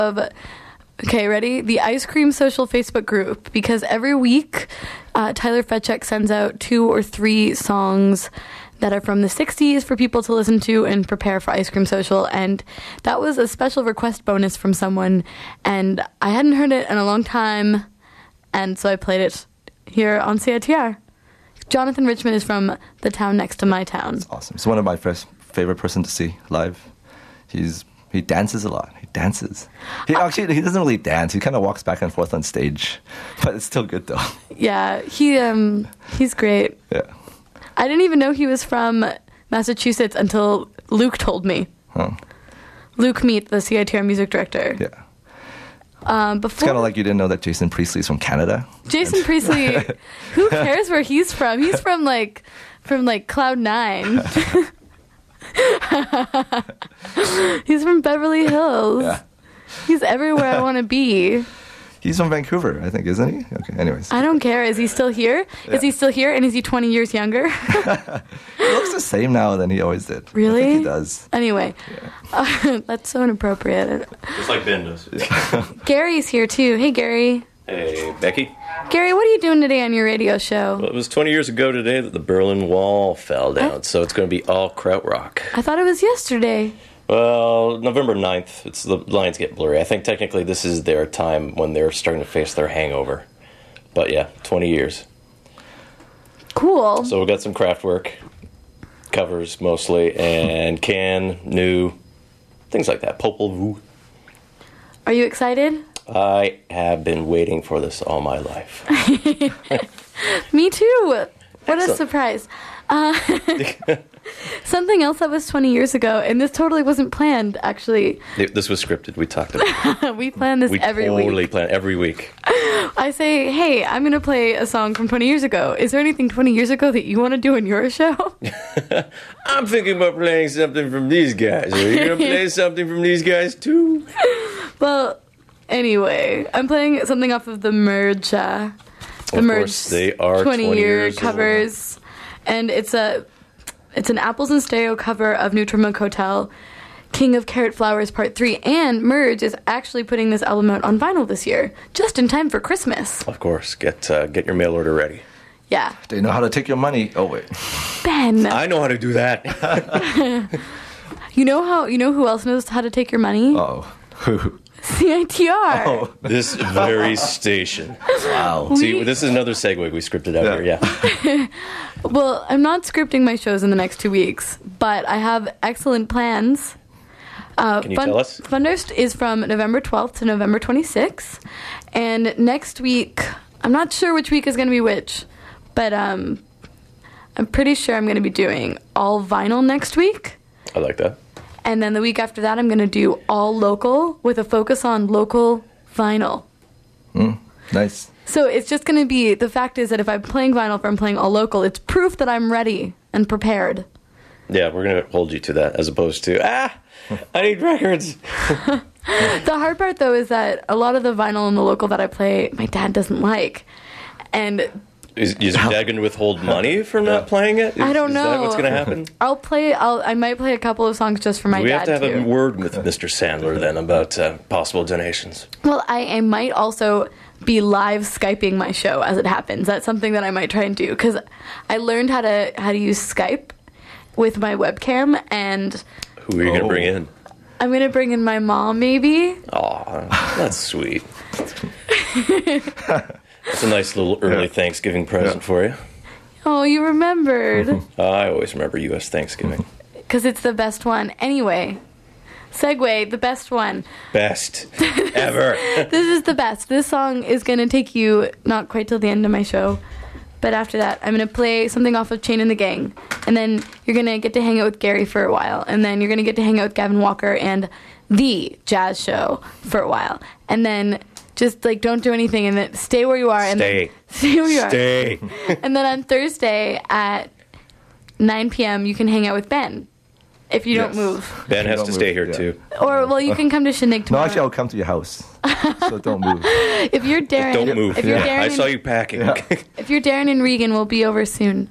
Okay, ready? The Ice Cream Social Facebook group, because every week Tyler Fetchuk sends out 2 or 3 songs that are from the 60s for people to listen to and prepare for Ice Cream Social, and that was a special request bonus from someone, and I hadn't heard it in a long time, and so I played it here on CITR. Jonathan Richman is from the town next to my town. That's awesome. He's one of my favorite person to see live. He dances a lot. He dances. He doesn't really dance. He kind of walks back and forth on stage, but it's still good though. Yeah, he's great. Yeah. I didn't even know he was from Massachusetts until Luke told me. Huh. Luke Meat, the CITR music director. Yeah. It's kind of like you didn't know that Jason Priestley's from Canada. Jason Priestley, who cares where he's from? He's from Cloud 9. He's from Beverly Hills. Yeah. He's everywhere I want to be. He's from Vancouver, I think, isn't he? Okay, anyways. I don't care. Is he still here? Yeah. Is he still here? And is he 20 years younger? He looks the same now than he always did. Really? I think he does. Anyway, Yeah. that's so inappropriate. Just like Ben does. Gary's here too. Hey, Gary. Hey, Becky. Gary, what are you doing today on your radio show? Well, it was 20 years ago today that the Berlin Wall fell down, so it's going to be all krautrock. I thought it was yesterday. Well, November 9th, the lines get blurry. I think technically this is their time when they're starting to face their hangover. But yeah, 20 years. Cool. So we got some craft work, covers mostly, and new, things like that. Popol Vuh. Are you excited? I have been waiting for this all my life. Me too. What a Excellent. surprise. Something else that was 20 years ago, and this totally wasn't planned, actually. This was scripted. We talked about it. We plan this every week. We totally plan every week. I say, hey, I'm going to play a song from 20 years ago. Is there anything 20 years ago that you want to do in your show? I'm thinking about playing something from these guys. Are you going to play something from these guys too? Well, anyway, I'm playing something off of the Merge. The Of Merge course, they are 20-year years covers. And it's an Apples and Stereo cover of New Tillamook Hotel, King of Carrot Flowers Part 3. And Merge is actually putting this album out on vinyl this year, just in time for Christmas. Of course, get your mail order ready. Yeah. They know how to take your money. Oh, wait. Ben. I know how to do that. You know who else knows how to take your money? Uh-oh. Who? CITR. Oh. This very station. Wow. See, this is another segue we scripted out here. Yeah. Well, I'm not scripting my shows in the next 2 weeks, but I have excellent plans. Can you tell us? Thunderst is from November 12th to November 26th. And next week, I'm not sure which week is going to be which, but I'm pretty sure I'm going to be doing all vinyl next week. I like that. And then the week after that, I'm going to do all local with a focus on local vinyl. Nice. So it's just going to be, the fact is that if I'm playing vinyl, if I'm playing all local, it's proof that I'm ready and prepared. Yeah, we're going to hold you to that as opposed to, I need records. The hard part, though, is that a lot of the vinyl and the local that I play, my dad doesn't like. And Is your dad going to withhold money for not playing it? I don't know. Is that what's going to happen? I might play a couple of songs just for my We dad, have to have too. a word with Mr. Sandler then about possible donations. Well, I might also be live Skyping my show as it happens. That's something that I might try and do, because I learned how to use Skype with my webcam, and Who are you going to bring in? I'm going to bring in my mom, maybe. Aw, that's sweet. It's a nice little early Thanksgiving present for you. Oh, you remembered. I always remember U.S. Thanksgiving. Because it's the best one. Anyway, segue, the best one. Best ever. This is the best. This song is going to take you not quite till the end of my show. But after that, I'm going to play something off of Chain and the Gang. And then you're going to get to hang out with Gary for a while. And then you're going to get to hang out with Gavin Walker and The Jazz Show for a while. And then just, don't do anything. And then stay where you are. And then stay where you are. Stay. And then on Thursday at 9 p.m., you can hang out with Ben. If you don't move. Ben has Don't to stay move, here, yeah. too. Or, well, you can come to Shindig No, tomorrow. actually, I'll come to your house. So don't move. If you're Darren, Don't move. If you're Darren, I saw you packing. If you're Darren and Regan, we'll be over soon.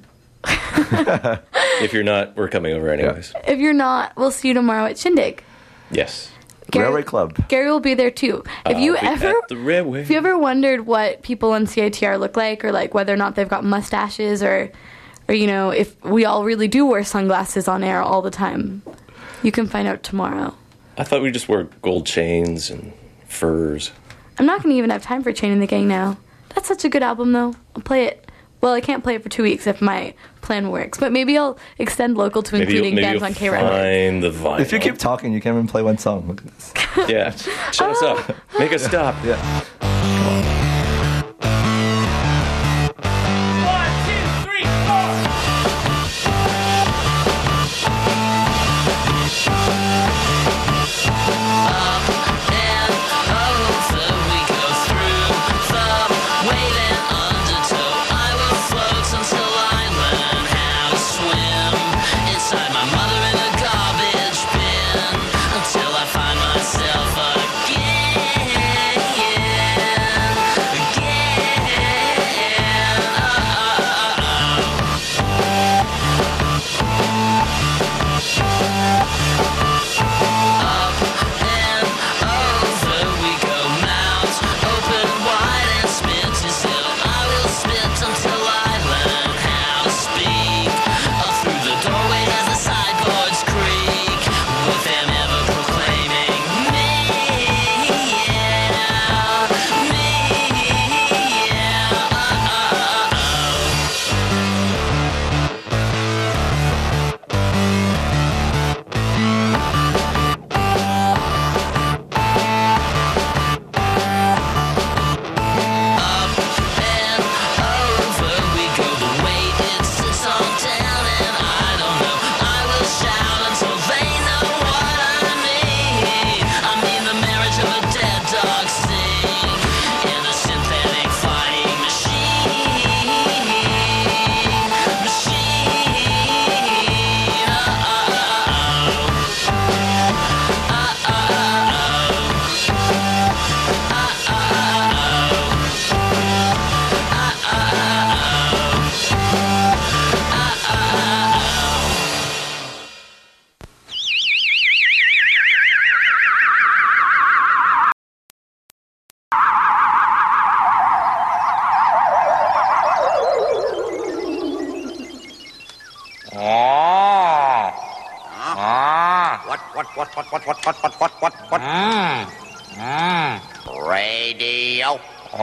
If you're not, we're coming over anyways. If you're not, we'll see you tomorrow at Shindig. Yes. Railway Club. Gary will be there too. If you I'll be at the railway. if you ever wondered what people on CITR look like, or like whether or not they've got mustaches, or you know, if we all really do wear sunglasses on air all the time, you can find out tomorrow. I thought we just wore gold chains and furs. I'm not going to even have time for Chain in the Gang now. That's such a good album, though. I'll play it. Well, I can't play it for 2 weeks if my plan works, but maybe I'll extend local to including bands on K-Rock. Find the vinyl. If you keep talking, you can't even play one song. Look at this. Yeah, shut us up. Make us stop. Yeah. 1, 2, 3, 4. What? Radio.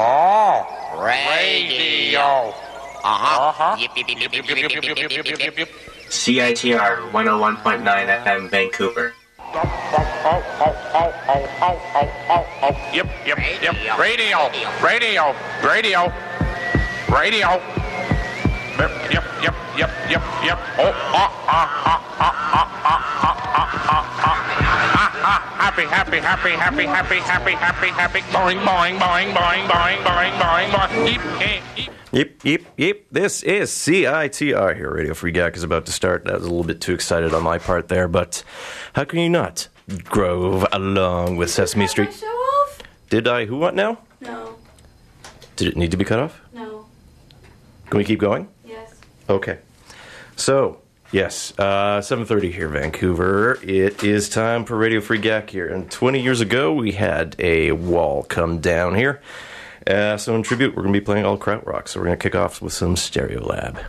Radio. Yip, yip, yip, yip, yip, yip, yip, yip, yip, yip, yip. CITR 101.9 FM Vancouver. Yep. Radio. Yep. Happy. Boing. Yep. This is CITR here. Radio Free Gak is about to start. That was a little bit too excited on my part there, but how can you not groove along with Sesame Street? Show off? Did I? Who? What now? No. Did it need to be cut off? No. Can we keep going? Yes. Okay. So, yes, 7:30 here, Vancouver. It is time for Radio Free Gak here. And 20 years ago, we had a wall come down here. So in tribute, we're going to be playing all krautrock. So we're going to kick off with some Stereolab.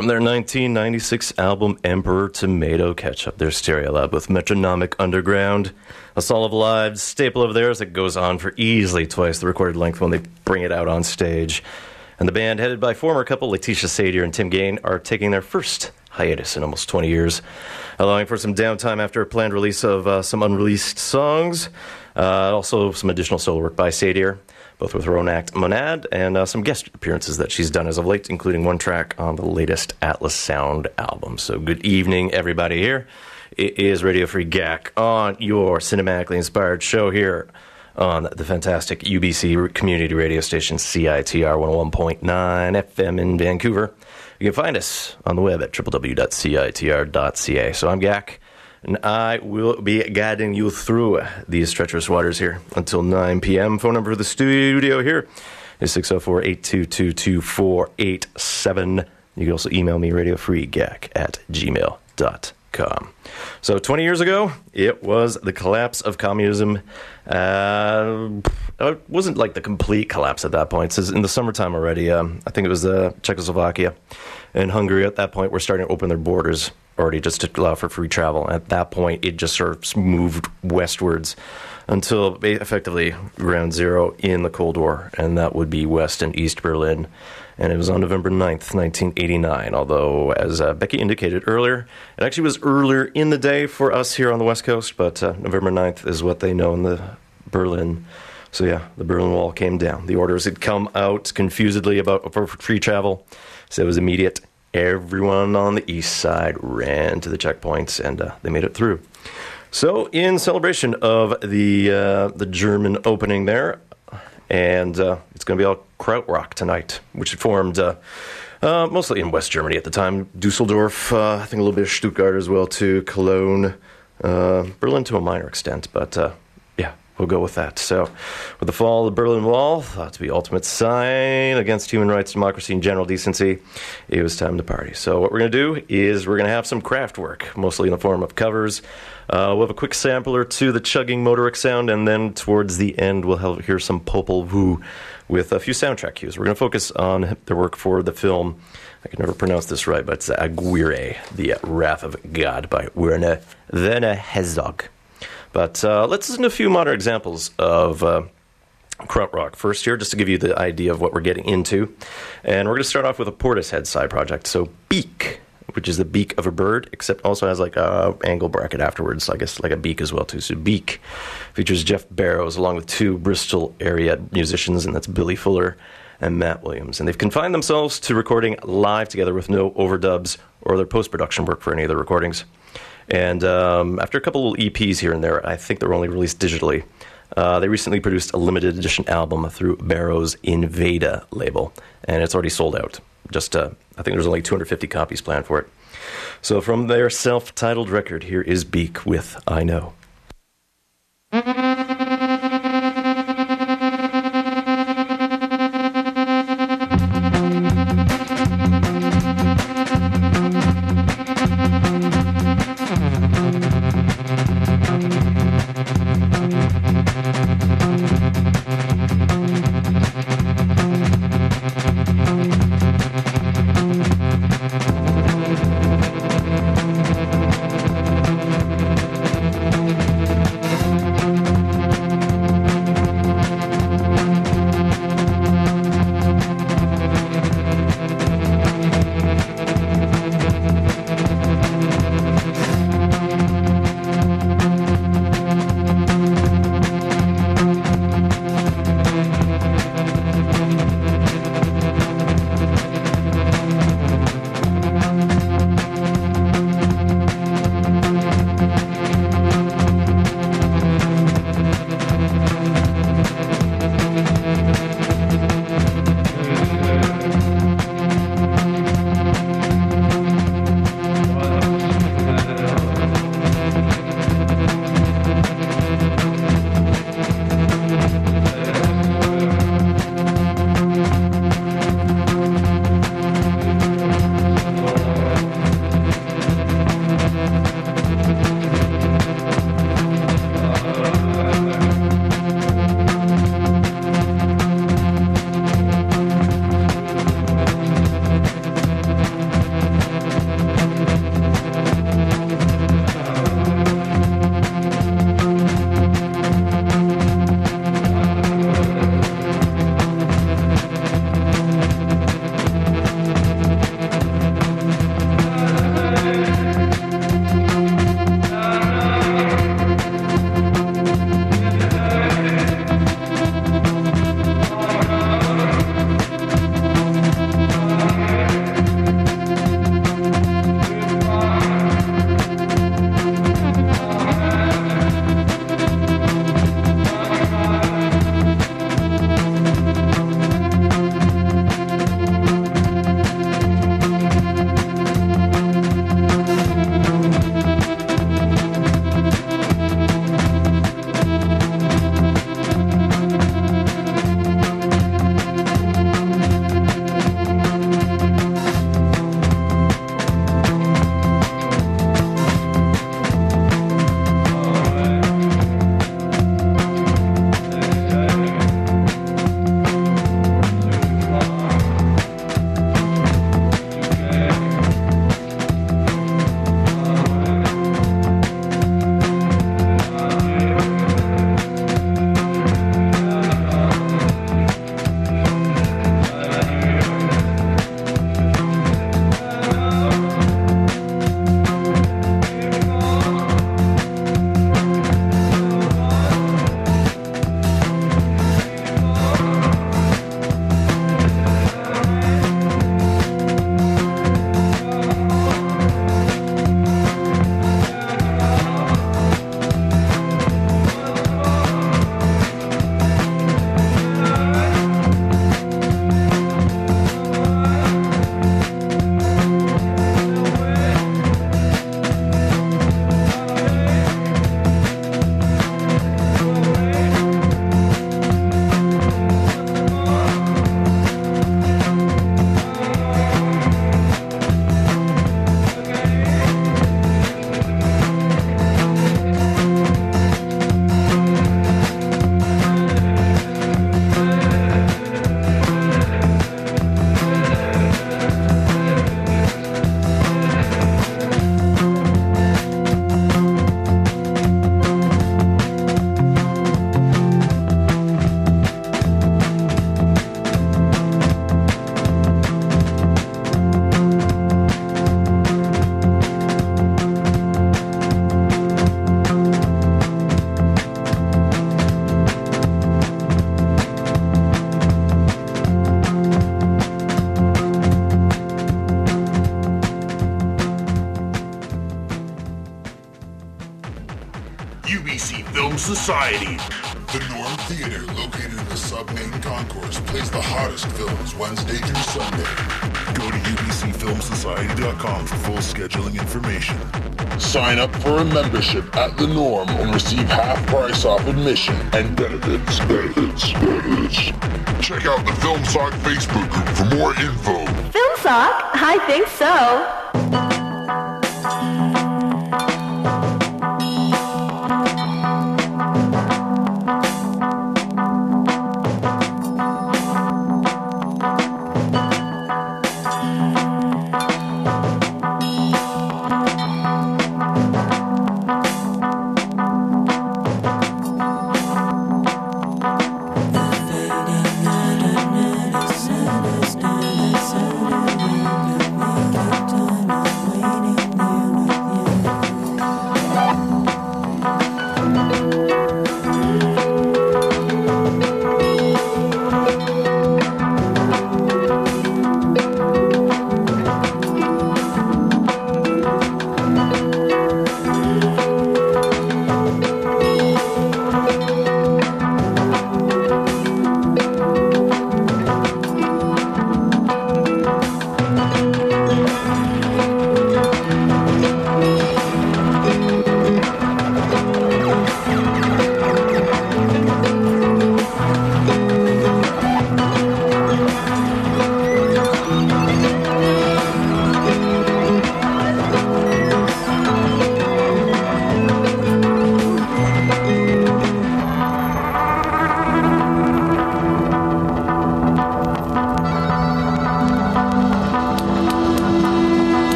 From their 1996 album Emperor Tomato Ketchup, their Stereolab with Metronomic Underground, a Song of Lives staple of theirs that goes on for easily twice the recorded length when they bring it out on stage. And the band, headed by former couple Letitia Sadier and Tim Gain, are taking their first hiatus in almost 20 years, allowing for some downtime after a planned release of some unreleased songs, also some additional solo work by Sadier, both with her own act Monad, and some guest appearances that she's done as of late, including one track on the latest Atlas Sound album. So good evening, everybody here. It is Radio Free GAC on your cinematically inspired show here on the fantastic UBC community radio station CITR 101.9 FM in Vancouver. You can find us on the web at www.citr.ca. So I'm GAC, and I will be guiding you through these treacherous waters here until 9 p.m. Phone number for the studio here is 604-822-2487. You can also email me, radiofreegac@gmail.com. So 20 years ago, it was the collapse of communism. It wasn't like the complete collapse at that point. It says in the summertime already. I think it was Czechoslovakia and Hungary at that point were starting to open their borders already just to allow for free travel. At that point, it just sort of moved westwards until effectively ground zero in the Cold War, and that would be West and East Berlin. And it was on November 9th, 1989, although, as Becky indicated earlier, it actually was earlier in the day for us here on the West Coast, but November 9th is what they know in the Berlin. So yeah, the Berlin Wall came down. The orders had come out confusedly about for free travel, so it was immediate. Everyone on the east side ran to the checkpoints, and they made it through. So in celebration of the German opening there, and it's going to be all krautrock tonight, which had formed mostly in West Germany at the time. Dusseldorf, I think a little bit of Stuttgart as well too, Cologne, Berlin to a minor extent, but yeah, we'll go with that. So with the fall of the Berlin Wall, thought to be ultimate sign against human rights, democracy, and general decency, it was time to party. So what we're going to do is we're going to have some craft work, mostly in the form of covers. We'll have a quick sampler to the chugging motorik sound, and then towards the end we'll hear some Popol Vuh with a few soundtrack cues. We're going to focus on their work for the film, I can never pronounce this right, but it's Aguirre, The Wrath of God by Werner Herzog. But let's listen to a few modern examples of krautrock first here, just to give you the idea of what we're getting into. And we're going to start off with a Portishead side project. So Beak, which is the beak of a bird, except also has like a angle bracket afterwards, I guess like a beak as well too. So Beak features Jeff Barrows along with two Bristol area musicians, and that's Billy Fuller and Matt Williams. And they've confined themselves to recording live together with no overdubs or other post-production work for any of the recordings. And after a couple of EPs here and there, I think they were only released digitally, they recently produced a limited edition album through Barrows' Invada label, and it's already sold out. Just, I think there's only 250 copies planned for it. So from their self-titled record, here is Beak with I Know. UBC Film Society. The Norm Theater, located in the sub-main concourse, plays the hottest films Wednesday through Sunday. Go to ubcfilmsociety.com for full scheduling information. Sign up for a membership at The Norm and receive half price off admission and benefits. Check out the Film Sock Facebook group for more info. Film Sock? I think so.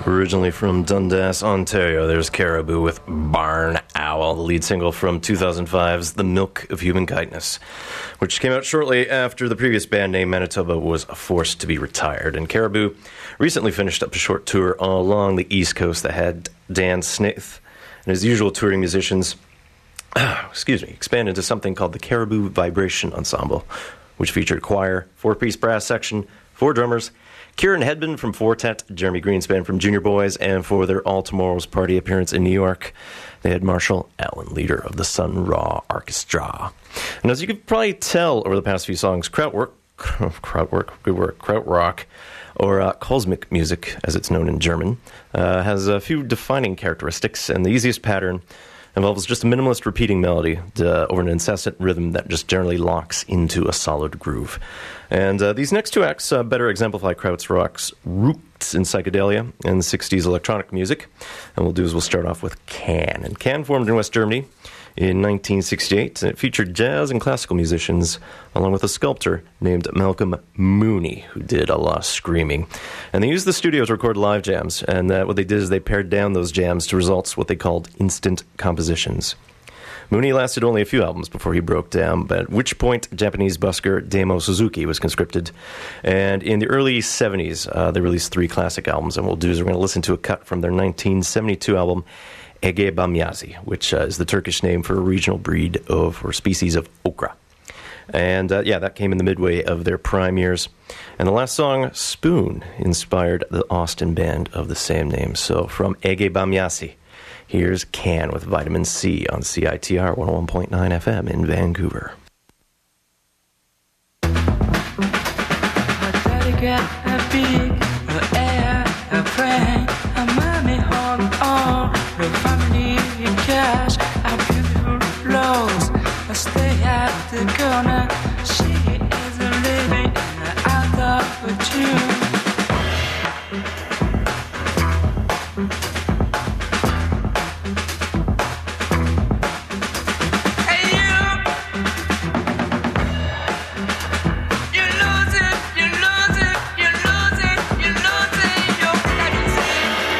Originally from Dundas, Ontario, there's Caribou with Barn Owl, the lead single from 2005's The Milk of Human Kindness, which came out shortly after the previous band name Manitoba was forced to be retired. And Caribou recently finished up a short tour along the East Coast that had Dan Snaith and his usual touring musicians expand into something called the Caribou Vibration Ensemble, which featured a choir, 4-piece brass section, 4 drummers, Kieran Hedman from Fortet, Jeremy Greenspan from Junior Boys, and for their All Tomorrow's Party appearance in New York, they had Marshall Allen, leader of the Sun Ra Orchestra. And as you could probably tell over the past few songs, krautrock, or cosmic music, as it's known in German, has a few defining characteristics, and the easiest pattern involves just a minimalist repeating melody over an incessant rhythm that just generally locks into a solid groove. And these next 2 acts better exemplify krautrock's roots in psychedelia and 60s electronic music. And we'll start off with Can. And Can formed in West Germany in 1968, and it featured jazz and classical musicians, along with a sculptor named Malcolm Mooney, who did a lot of screaming. And they used the studio to record live jams, and what they did is they pared down those jams to results what they called instant compositions. Mooney lasted only a few albums before he broke down, but at which point Japanese busker Damo Suzuki was conscripted. And in the early 70s, they released 3 classic albums, and we're going to listen to a cut from their 1972 album, Ege Bamyazi, which is the Turkish name for a regional breed of, or species of okra. And that came in the midway of their prime years. And the last song, Spoon, inspired the Austin band of the same name. So from Ege Bamyazi, here's Can with Vitamin C on CITR 101.9 FM in Vancouver. Stay at the corner. She is living out of a tune. Hey you lose it, you lose it, you lose it, you lose it, you're crazy.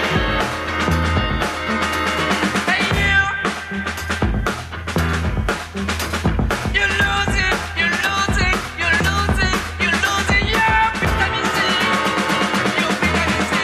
Hey you. You lose it, you lose it, you lose it, you lose it, yeah, vitamin C, you vitamin C.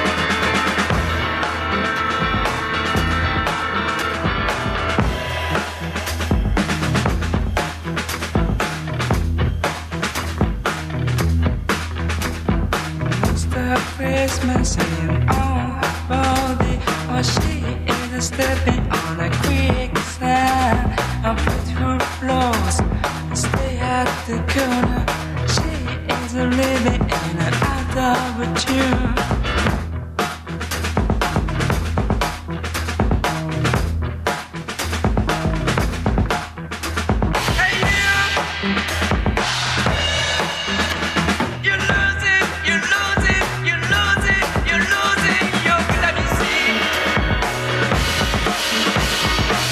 Mr. Christmas and on her body, or she is stepping on a quicksand. I'm beautiful floors, stay at the corner. She is living in and out of a tune. Hey you lose it, you lose it, you lose it, you lose it, you're vitamin C.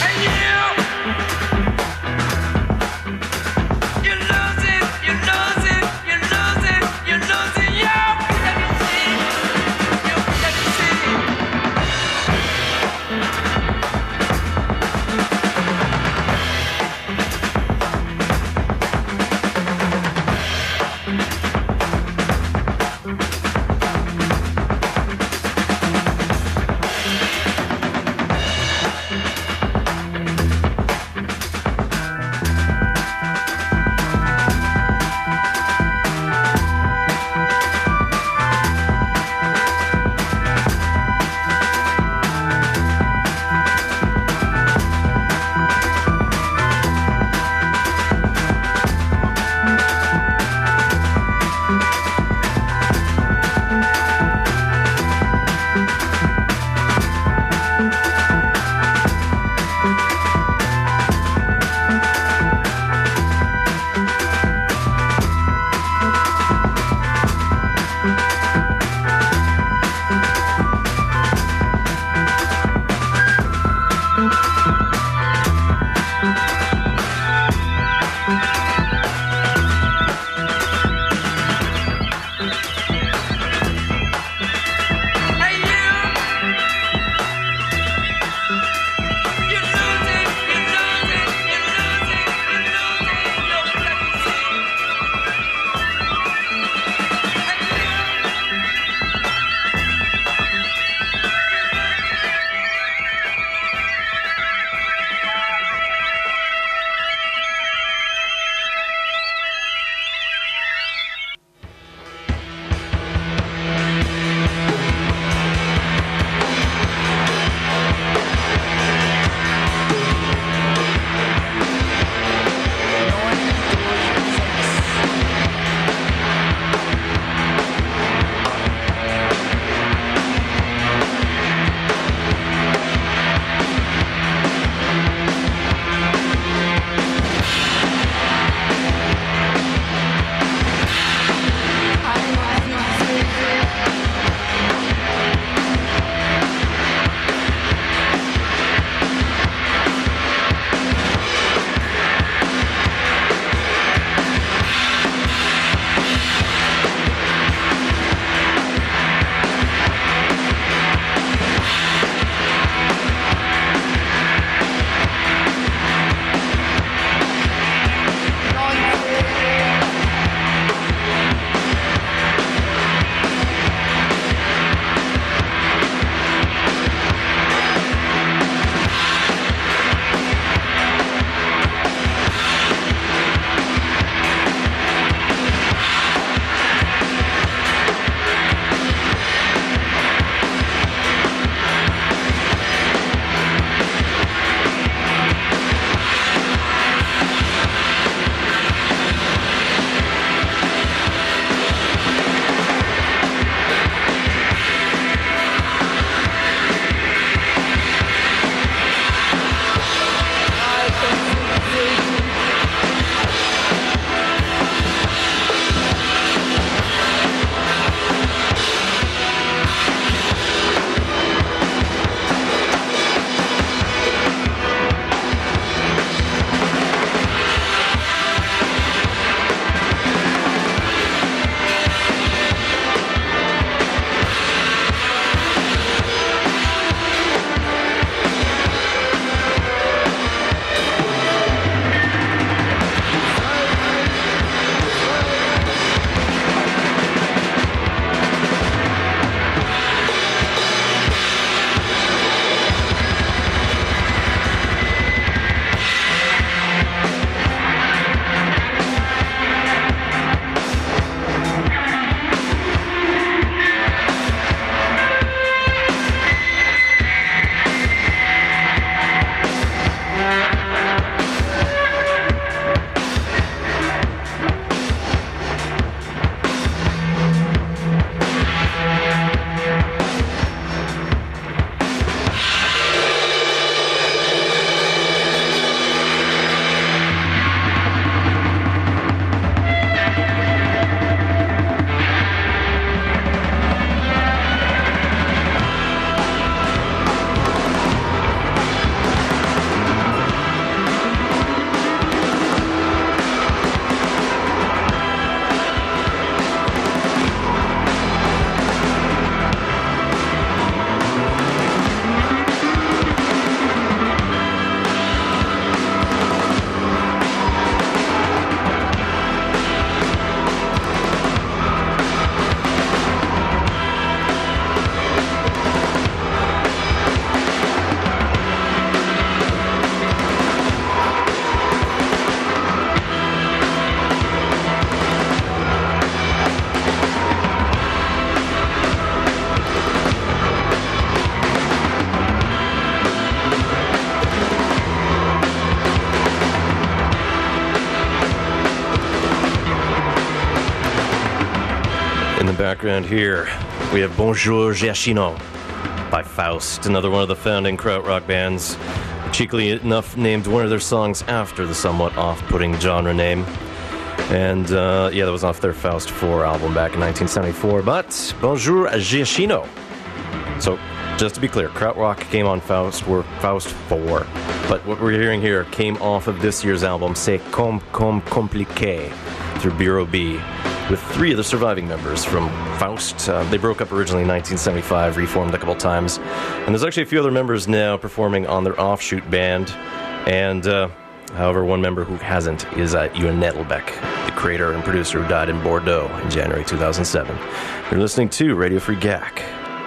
background here, we have Bonjour Giacchino by Faust, another one of the founding krautrock bands. Cheekily enough, named one of their songs after the somewhat off-putting genre name. And, that was off their Faust 4 album back in 1974. But Bonjour Giacchino. So, just to be clear, krautrock came on Faust 4. But what we're hearing here came off of this year's album, C'est comme compliqué, through Bureau B, with 3 of the surviving members from Faust. They broke up originally in 1975, reformed a couple times. And there's actually a few other members now performing on their offshoot band. And, however, one member who hasn't is Ewan Nettelbeck, the creator and producer who died in Bordeaux in January 2007. You're listening to Radio Free GAC.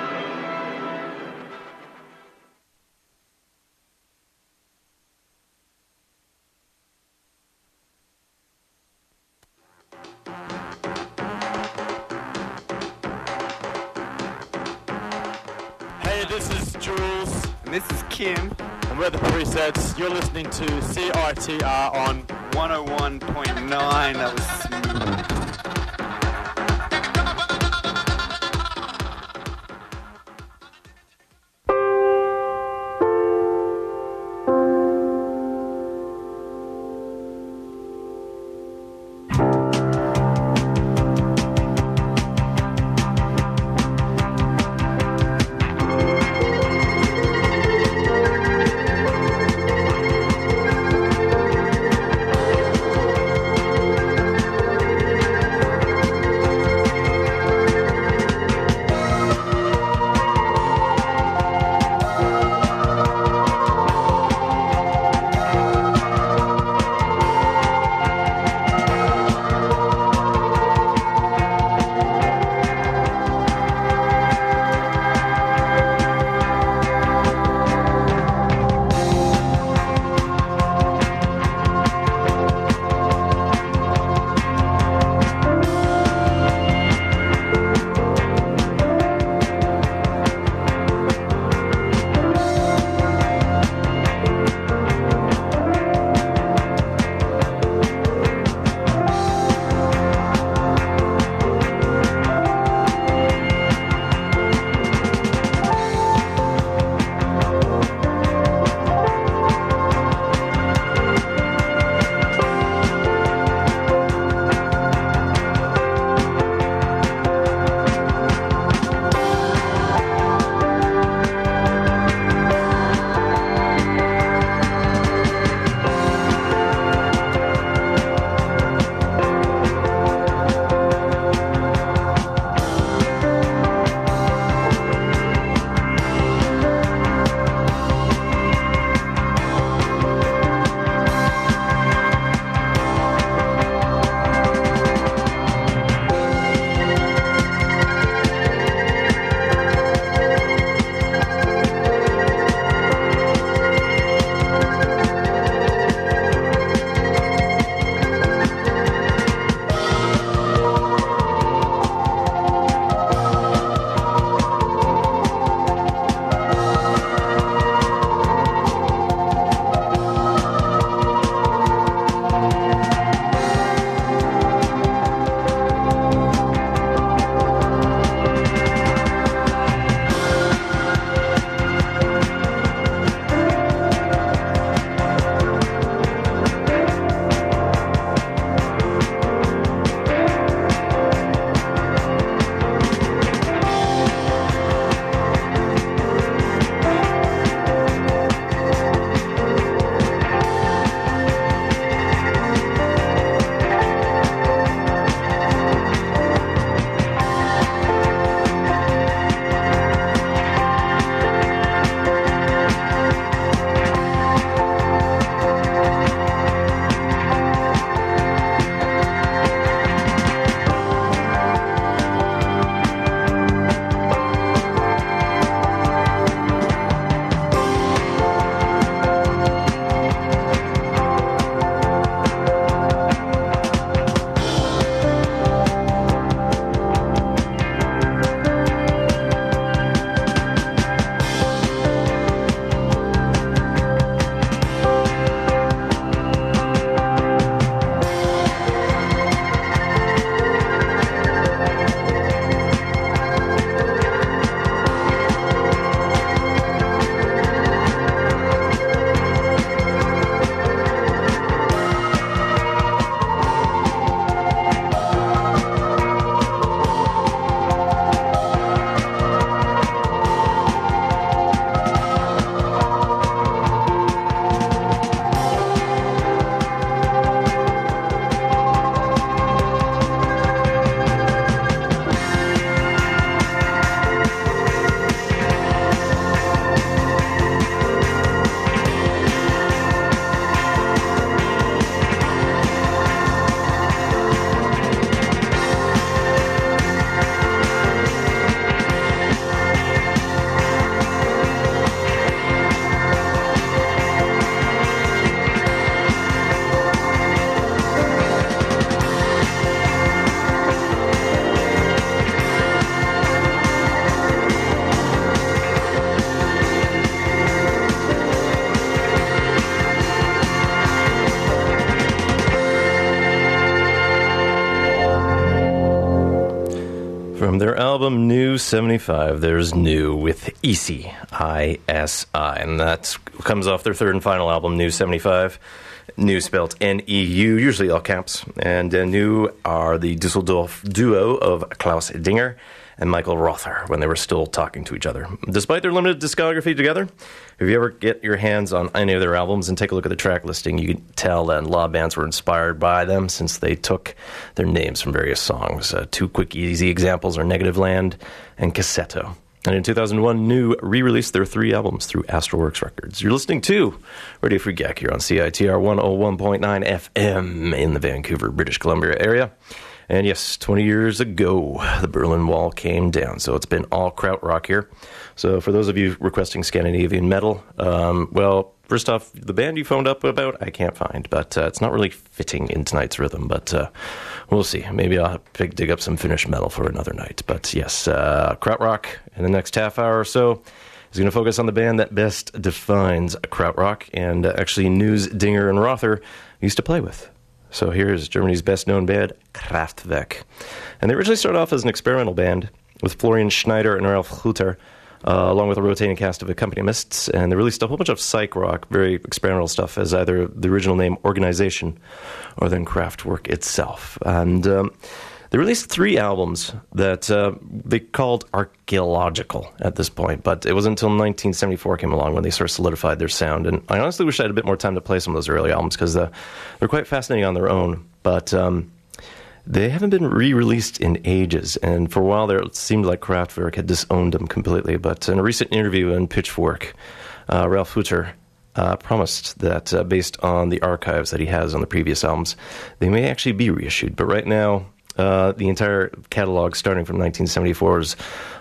You're listening to CITR on 101.9. That was smooth. From their album New 75, there's New with Easy, I-S-I. And that comes off their third and final album, New 75. New spelled N-E-U, usually all caps. And New are the Dusseldorf duo of Klaus Dinger and Michael Rother when they were still talking to each other. Despite their limited discography together, if you ever get your hands on any of their albums and take a look at the track listing, you can tell that a lot of bands were inspired by them since they took their names from various songs. Two quick, easy examples are Negative Land and Cassetto. And in 2001, New re-released their 3 albums through Astralworks Records. You're listening to Radio Free Gack here on CITR 101.9 FM in the Vancouver, British Columbia area. And yes, 20 years ago, the Berlin Wall came down. So it's been all krautrock here. So for those of you requesting Scandinavian metal, well, first off, the band you phoned up about, I can't find. But it's not really fitting in tonight's rhythm. But we'll see. Maybe I'll dig up some Finnish metal for another night. But yes, krautrock in the next half hour or so is going to focus on the band that best defines krautrock. And actually, New's Dinger and Rother used to play with. So here's Germany's best-known band, Kraftwerk. And they originally started off as an experimental band with Florian Schneider and Ralf Hutter, along with a rotating cast of accompanists. And they released a whole bunch of psych rock, very experimental stuff, as either the original name Organization or then Kraftwerk itself. And they released 3 albums that they called archaeological at this point, but it wasn't until 1974 came along when they sort of solidified their sound. And I honestly wish I had a bit more time to play some of those early albums because they're quite fascinating on their own, but they haven't been re-released in ages. And for a while there, it seemed like Kraftwerk had disowned them completely. But in a recent interview in Pitchfork, Ralf Hutter promised that based on the archives that he has on the previous albums, they may actually be reissued. But right now, the entire catalog starting from 1974's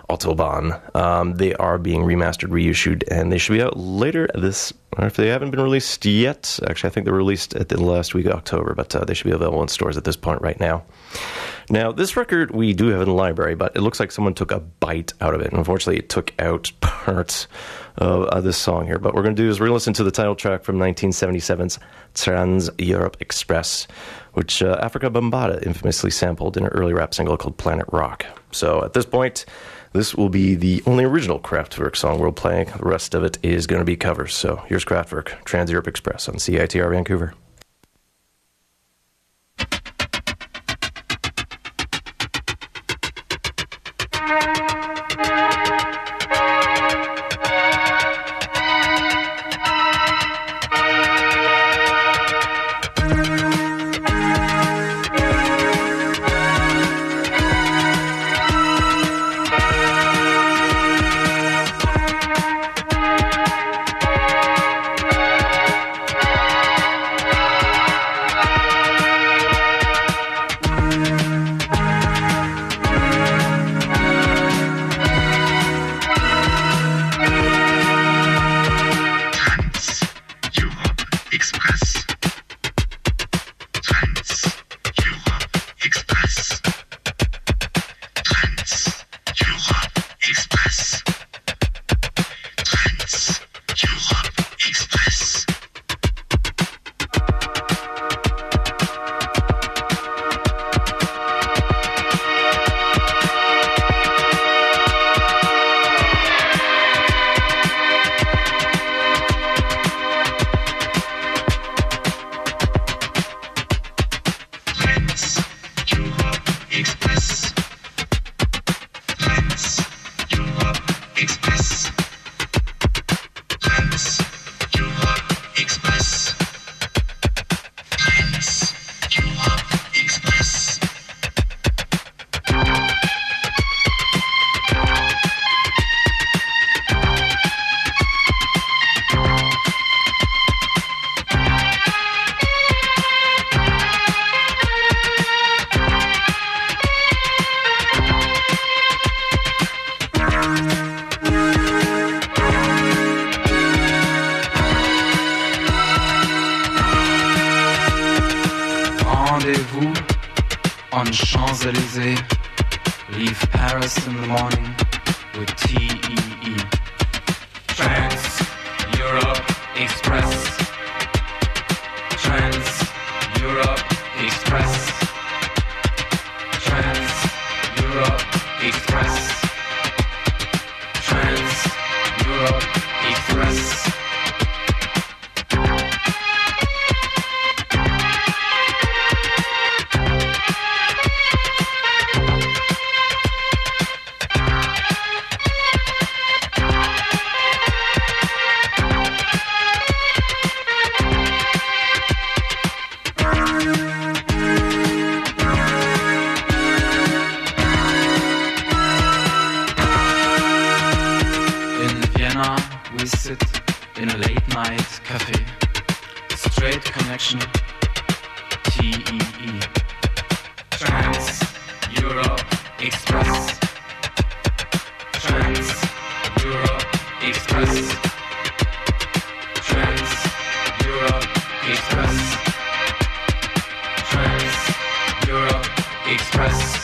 Autobahn, they are being remastered, reissued, and they should be out later this, or if they haven't been released yet, actually I think they were released at the last week of October, but they should be available in stores at this point right now. Now, this record we do have in the library, but it looks like someone took a bite out of it, and unfortunately it took out parts of this song here. But what we're going to do is we're going to listen to the title track from 1977's Trans-Europe Express, which Africa Bambaataa infamously sampled in an early rap single called Planet Rock. So at this point, this will be the only original Kraftwerk song we're playing. The rest of it is going to be covers. So here's Kraftwerk, Trans-Europe Express on CITR Vancouver. Rendezvous on Champs-Élysées. Leave Paris in the morning with TEE. Trans-Europe Express. Trans-Europe Express. Trans-Europe Express. in a late night cafe. Straight connection, TEE. Trans Europe Express. Trans Europe Express. Trans Europe Express. Trans Europe Express.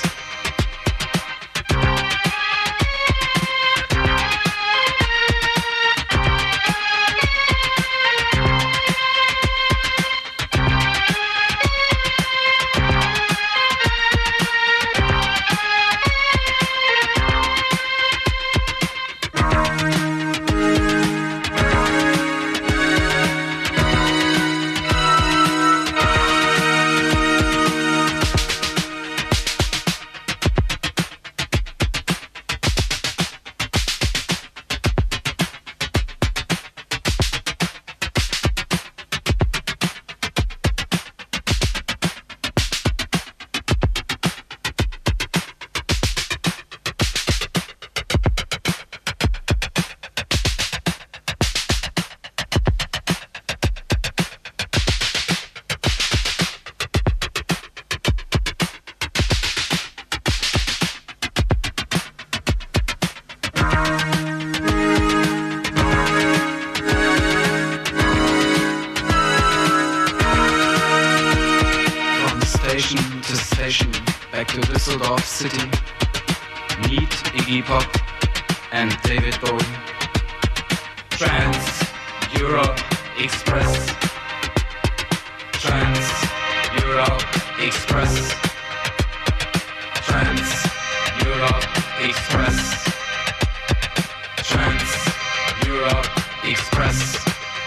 Back to Düsseldorf City. Meet Iggy Pop and David Bowie. Trans Europe Express. Trans Europe Express. Trans Europe Express. Trans Europe Express.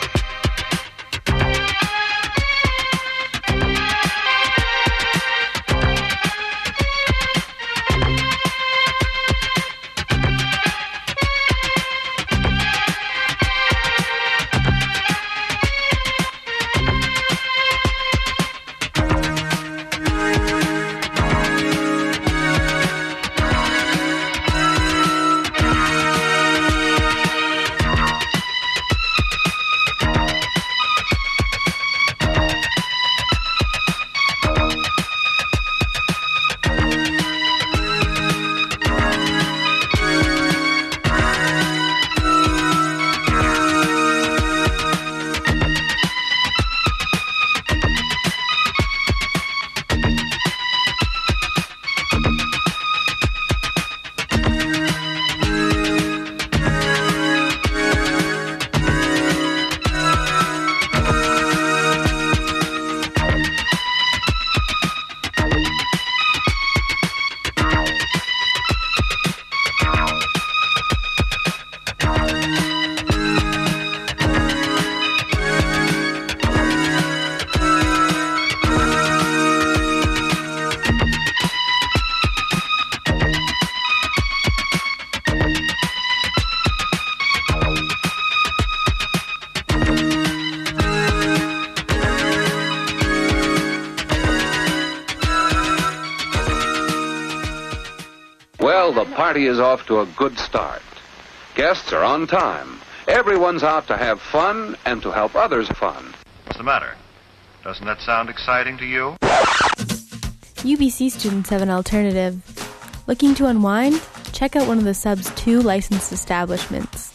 Well, the party is off to a good start. Guests are on time. Everyone's out to have fun and to help others have fun. What's the matter? Doesn't that sound exciting to you? UBC students have an alternative. Looking to unwind? Check out one of the sub's 2 licensed establishments.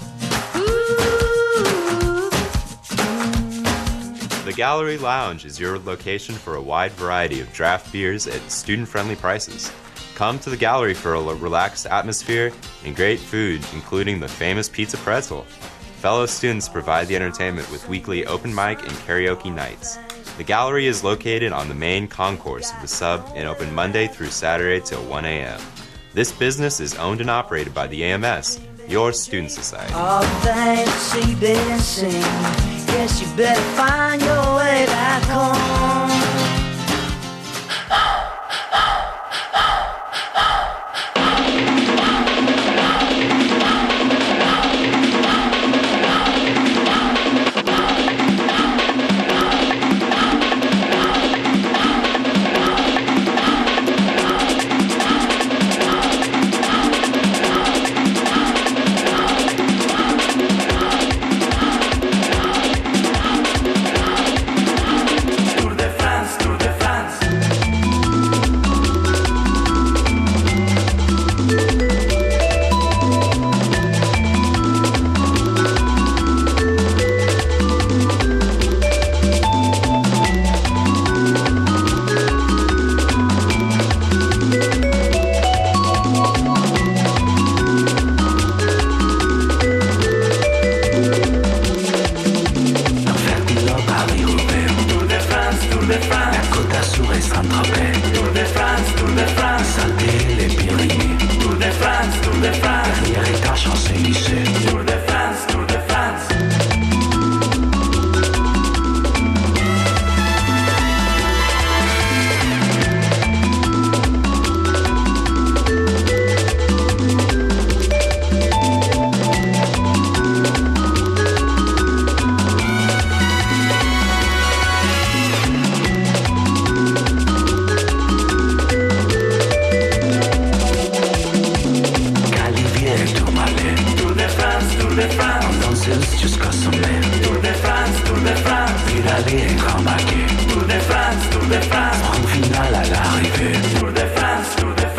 The Gallery Lounge is your location for a wide variety of draft beers at student-friendly prices. Come to the gallery for a relaxed atmosphere and great food, including the famous pizza pretzel. Fellow students provide the entertainment with weekly open mic and karaoke nights. The gallery is located on the main concourse of the sub and open Monday through Saturday till 1 a.m. This business is owned and operated by the AMS, your student society. All fancy dancing, guess you better find your way back home. course, jusqu'au sommet. Tour de France, pédaler et embarquer. Tour de France, point final à l'arrivée. Tour de France, Tour de France.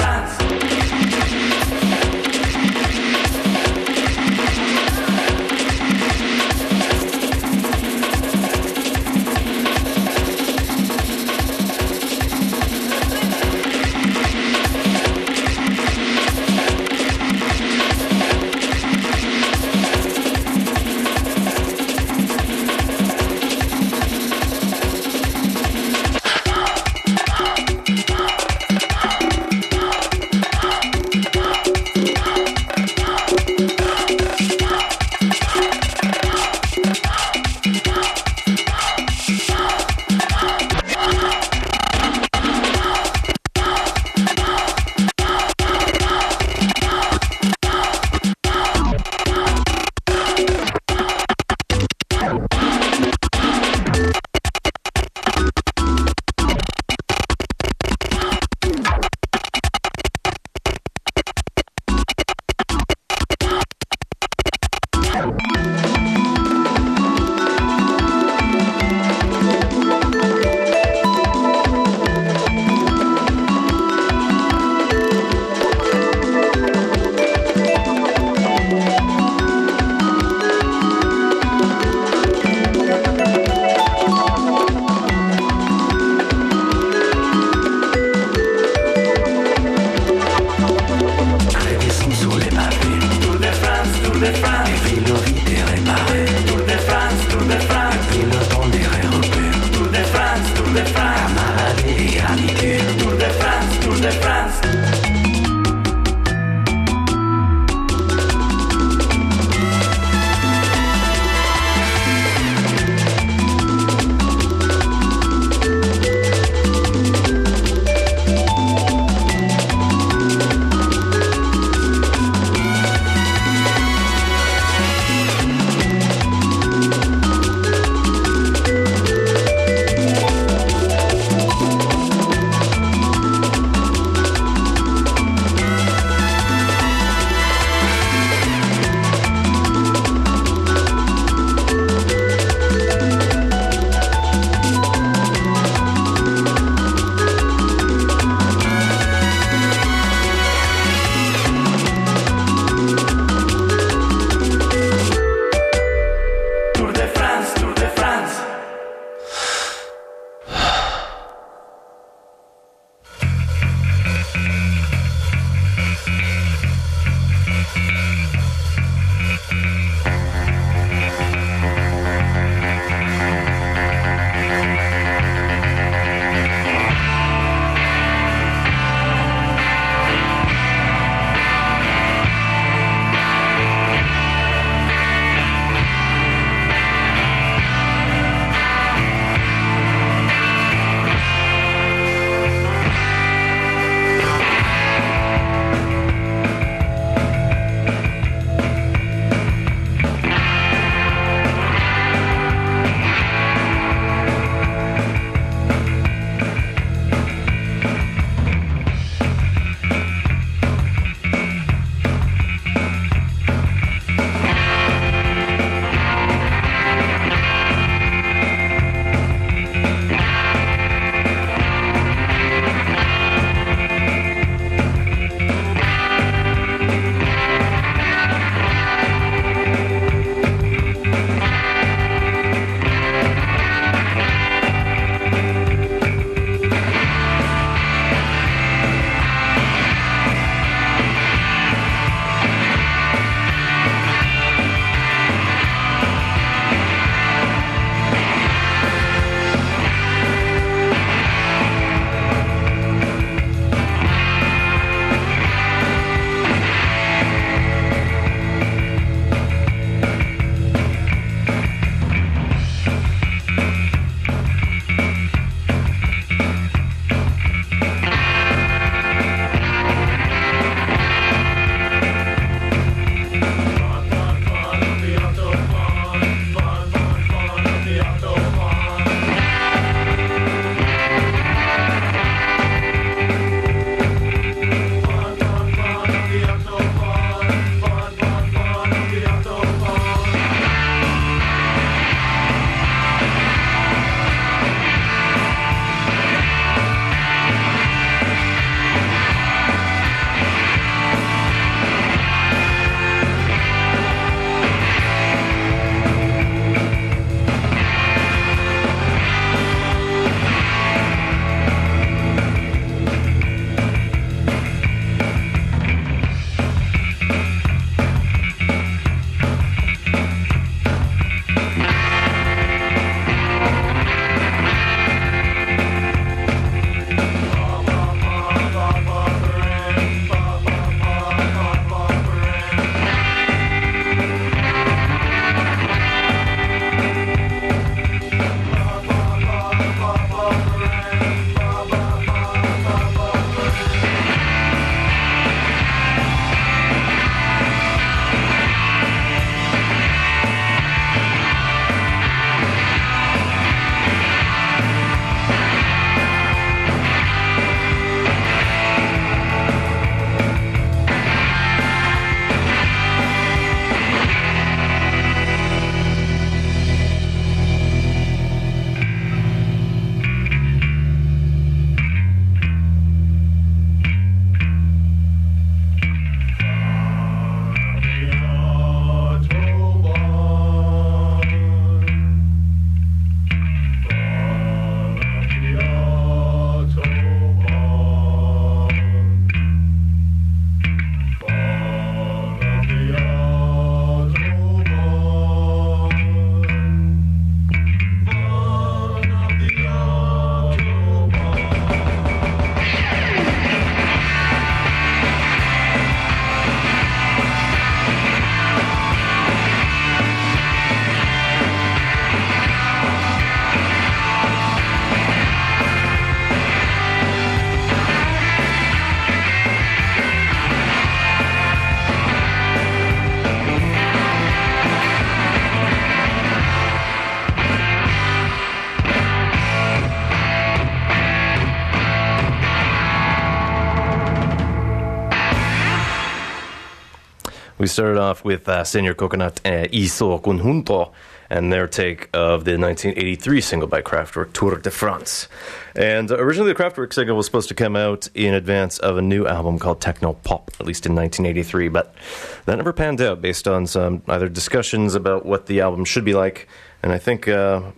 We started off with Señor Coconut Hizo Conjunto, and their take of the 1983 single by Kraftwerk, Tour de France. And originally the Kraftwerk single was supposed to come out in advance of a new album called Techno Pop, at least in 1983, but that never panned out based on some either discussions about what the album should be like, and I think Ralf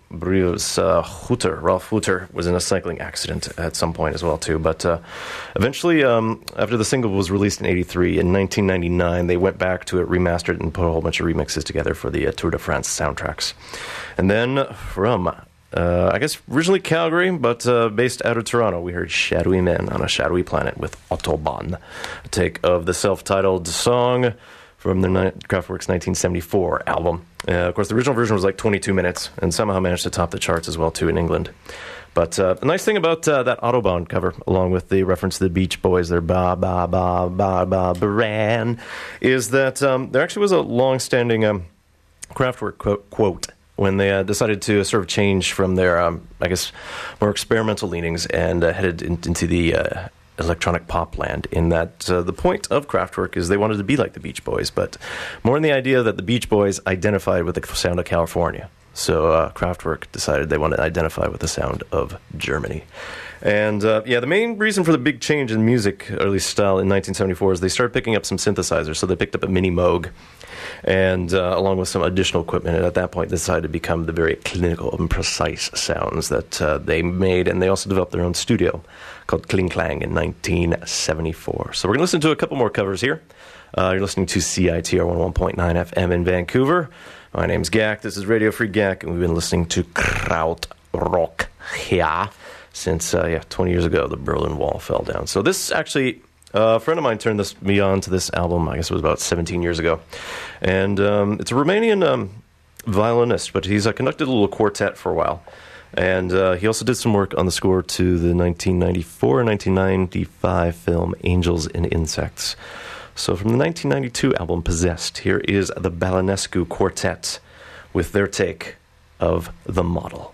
Hutter was in a cycling accident at some point as well, too. But eventually, after the single was released in 83, in 1999, they went back to it, remastered, and put a whole bunch of remixes together for the Tour de France soundtracks. And then from, I guess, originally Calgary, but based out of Toronto, we heard Shadowy Men on a Shadowy Planet with Autobahn, a take of the self-titled song from the Kraftwerk's 1974 album. Of course, the original version was like 22 minutes and somehow managed to top the charts as well, too, in England. But the nice thing about that Autobahn cover, along with the reference to the Beach Boys, their ba ba ba ba ba baran, is that there actually was a long-standing Kraftwerk quote when they decided to sort of change from their, I guess, more experimental leanings and headed into the electronic pop land, in that the point of Kraftwerk is they wanted to be like the Beach Boys, but more in the idea that the Beach Boys identified with the sound of California. So Kraftwerk decided they wanted to identify with the sound of Germany. And the main reason for the big change in music, or at least style, in 1974 is they started picking up some synthesizers. So they picked up a Mini Moog, and along with some additional equipment, and at that point decided to become the very clinical and precise sounds that they made. And they also developed their own studio called Kling Klang in 1974. So we're going to listen to a couple more covers here. You're listening to CITR 101.9 FM in Vancouver. My name's Gak. This is Radio Free Gak, and we've been listening to Krautrock here since 20 years ago the Berlin Wall fell down. So this actually, a friend of mine turned me on to this album, I guess it was about 17 years ago. And it's a Romanian violinist, but he's conducted a little quartet for a while. And he also did some work on the score to the 1994-1995 film Angels and Insects. So from the 1992 album Possessed, here is the Balanescu Quartet with their take of The Model.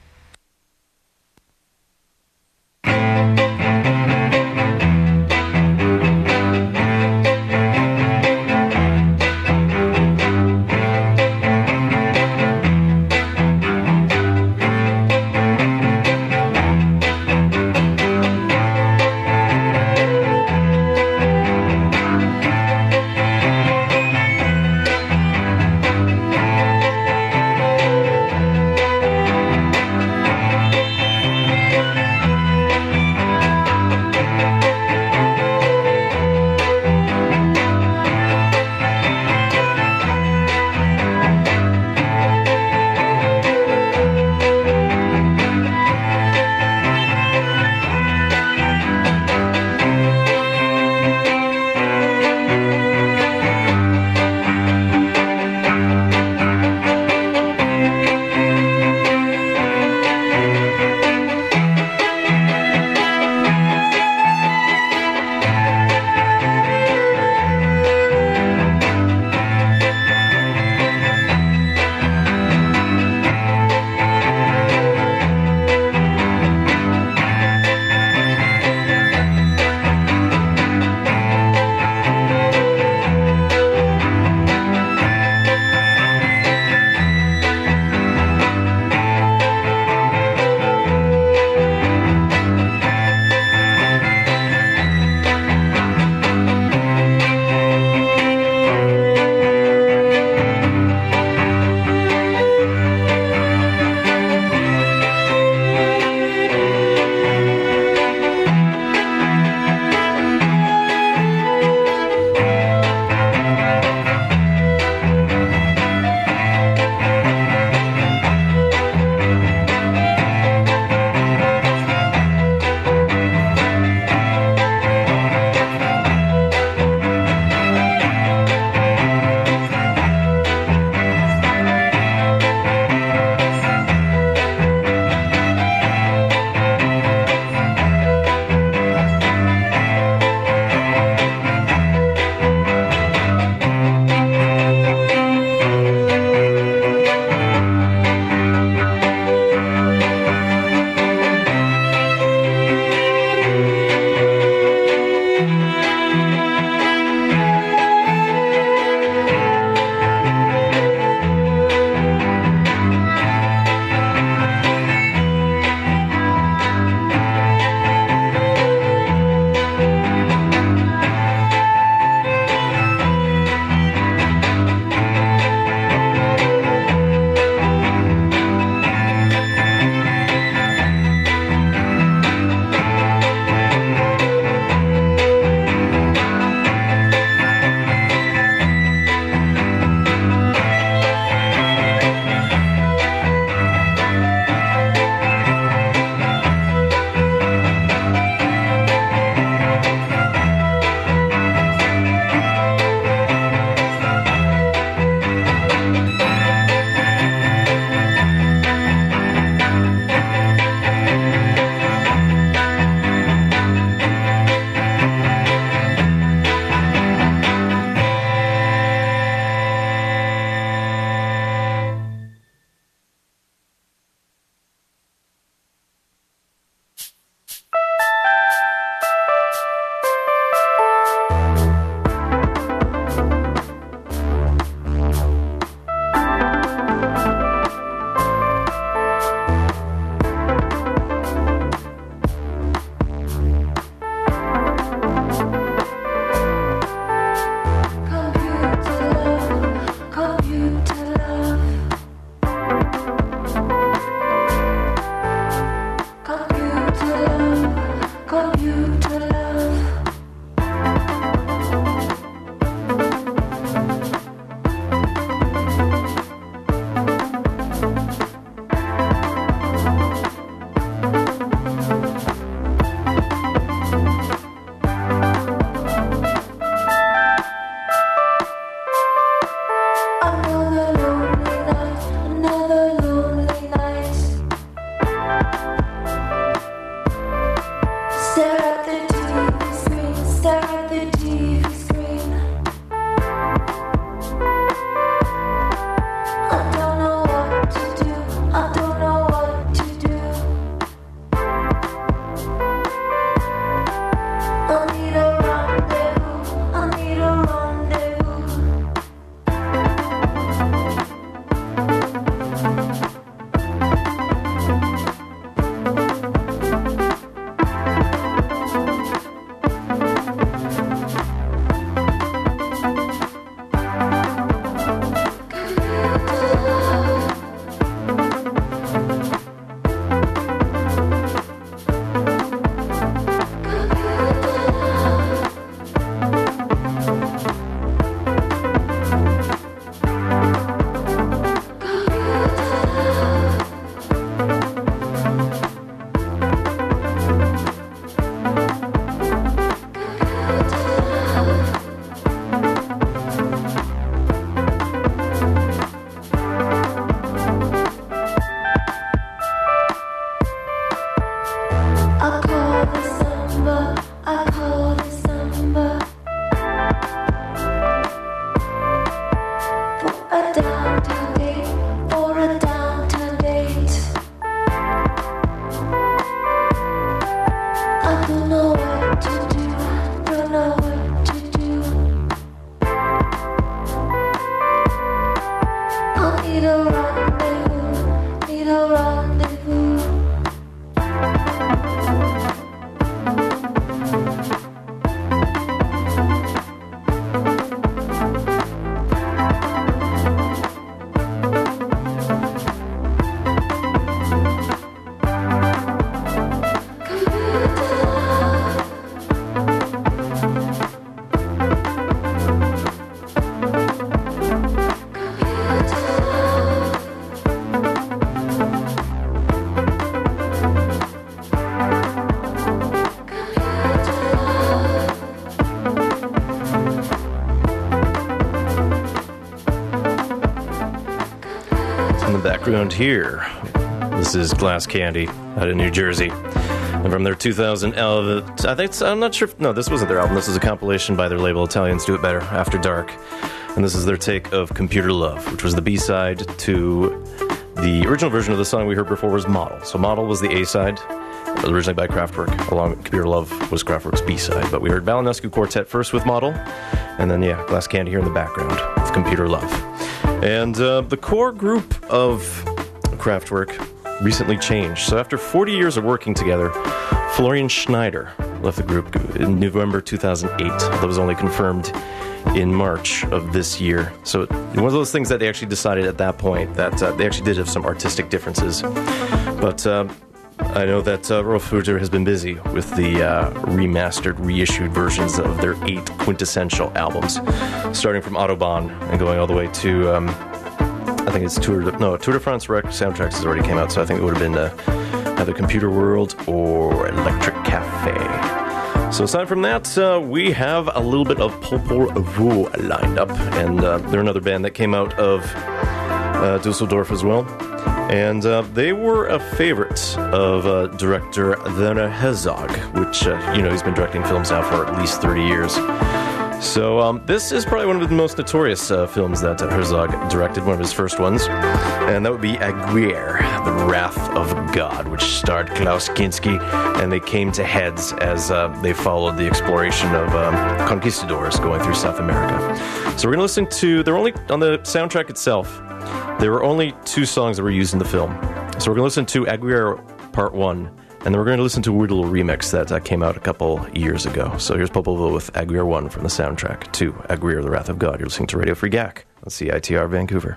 background here, this is Glass Candy out of New Jersey. And from their 2000 album, I'm not sure, no, this wasn't their album. This was a compilation by their label, Italians Do It Better, After Dark. And this is their take of Computer Love, which was the B-side to the original version of the song we heard before was Model. So Model was the A-side, originally by Kraftwerk, along with Computer Love was Kraftwerk's B-side. But we heard Balanescu Quartet first with Model, and then, yeah, Glass Candy here in the background with Computer Love. And the core group of Kraftwerk recently changed. So after 40 years of working together, Florian Schneider left the group in November 2008. That was only confirmed in March of this year. So one of those things that they actually decided at that point that they actually did have some artistic differences. But I know that Rolf Frutter has been busy with the remastered, reissued versions of their 8 quintessential albums, starting from Autobahn and going all the way to, I think it's Tour de France soundtracks has already came out, so I think it would have been either Computer World or Electric Cafe. So aside from that, we have a little bit of Popol Vuh lined up, and they're another band that came out of Dusseldorf as well. And they were a favorite of director Werner Herzog, which, he's been directing films now for at least 30 years. So this is probably one of the most notorious films that Herzog directed, one of his first ones. And that would be Aguirre, The Wrath of God, which starred Klaus Kinski. And they came to heads as they followed the exploration of conquistadors going through South America. So we're going to listen to, they're only, on the soundtrack itself, there were only 2 songs that were used in the film. So we're going to listen to Aguirre Part 1, and then we're going to listen to a weird little remix that came out a couple years ago. So here's Popol Vuh with Aguirre 1 from the soundtrack to Aguirre, The Wrath of God. You're listening to Radio Free GAC on CITR Vancouver.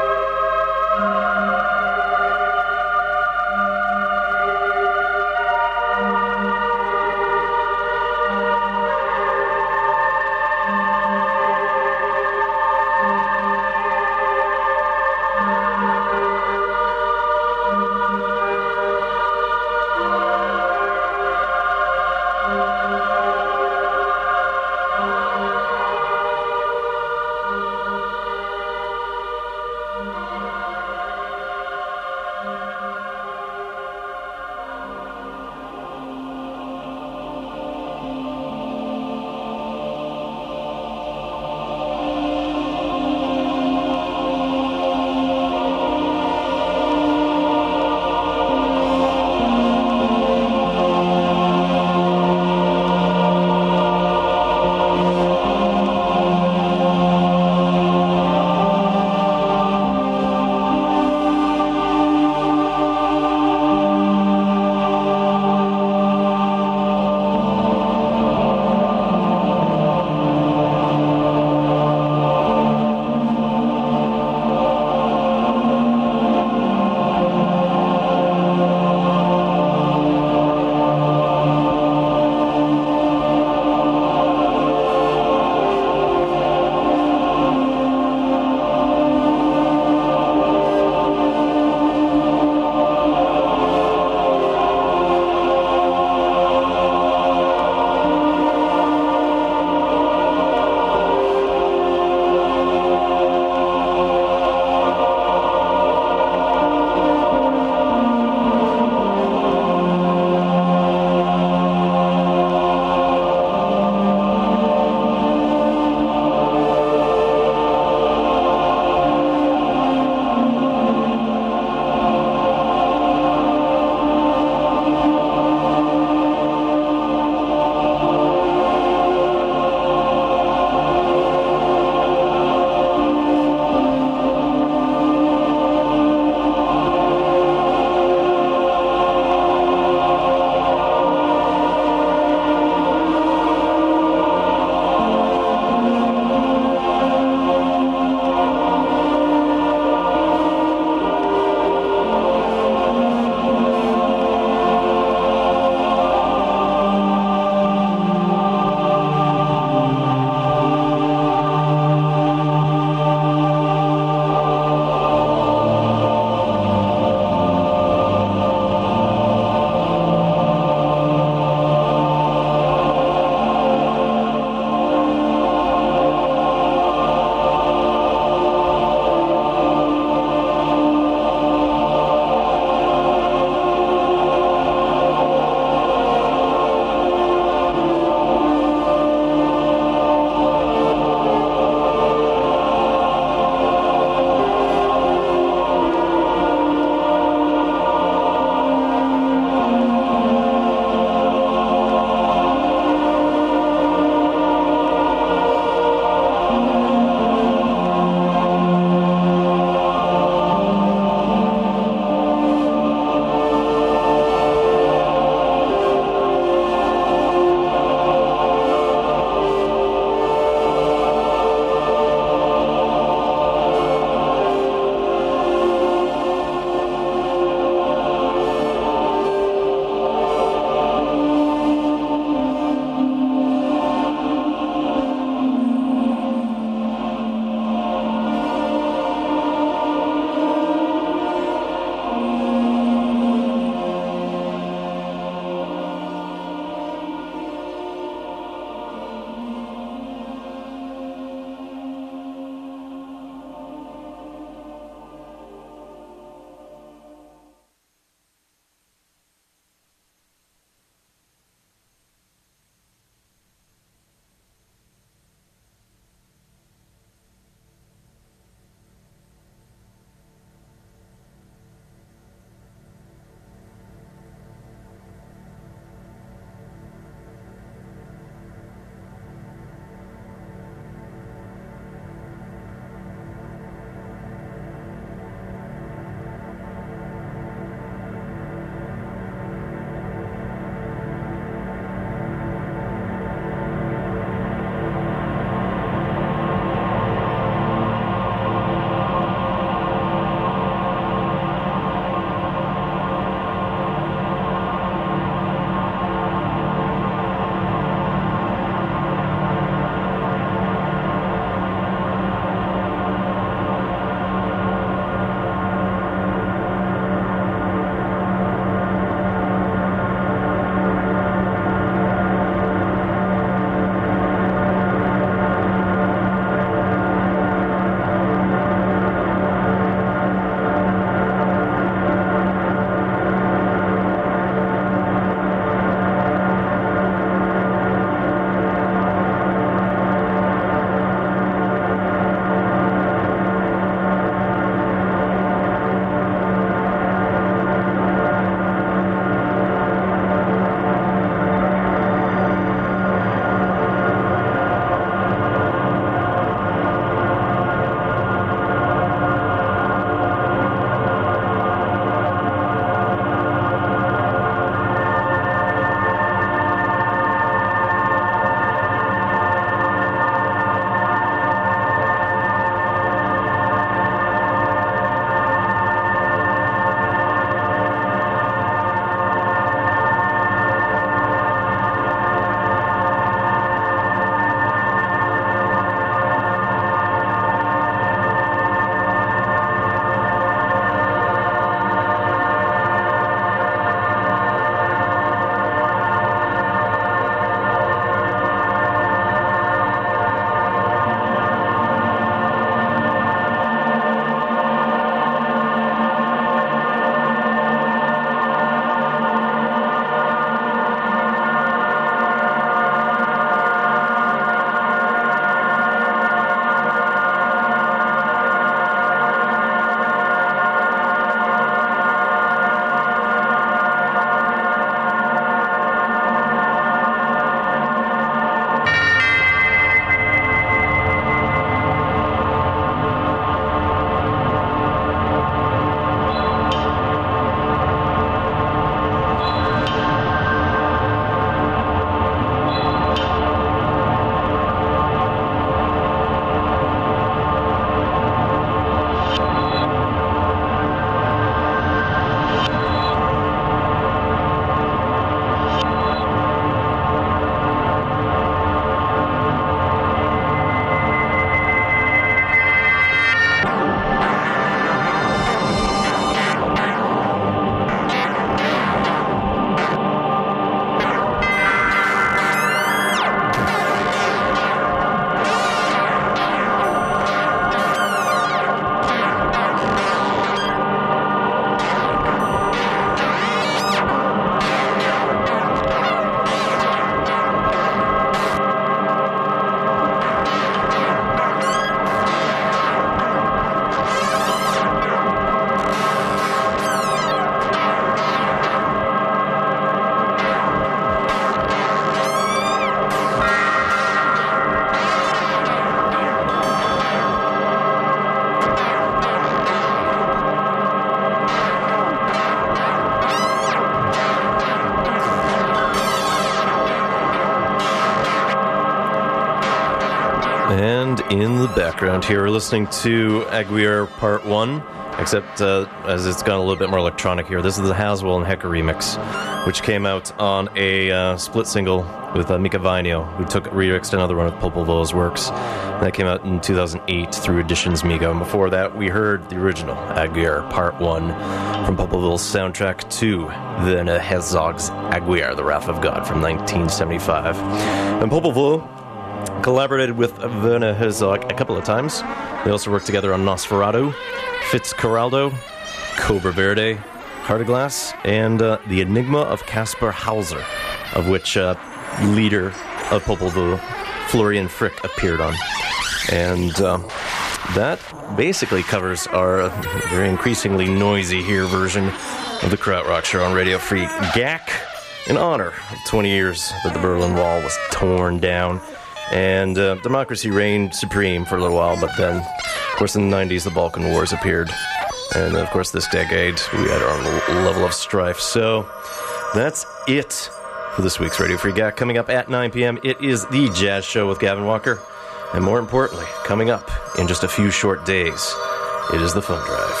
in the background here. We're listening to Aguirre Part 1, except as it's gone a little bit more electronic here. This is the Haswell and Hecker remix, which came out on a split single with Mika Vainio, who remixed another one of Popolvo's works. And that came out in 2008 through Editions Mika. And before that, we heard the original Aguirre Part 1 from Popolvo's soundtrack to Werner Herzog's Aguirre, The Wrath of God from 1975. And Popolvo collaborated with Werner Herzog a couple of times. They also worked together on Nosferatu, Fitzcarraldo, Cobra Verde, Heart of Glass, and The Enigma of Caspar Hauser, of which leader of Popolvo, Florian Frick, appeared on. And that basically covers our very increasingly noisy here version of the Krautrock Show on Radio Free GAC in honor of 20 years that the Berlin Wall was torn down. And democracy reigned supreme for a little while, but then, of course, in the 90s, the Balkan Wars appeared. And, of course, this decade, we had our own level of strife. So, that's it for this week's Radio Free GAC. Coming up at 9 p.m., it is The Jazz Show with Gavin Walker. And more importantly, coming up in just a few short days, it is The Fun Drive.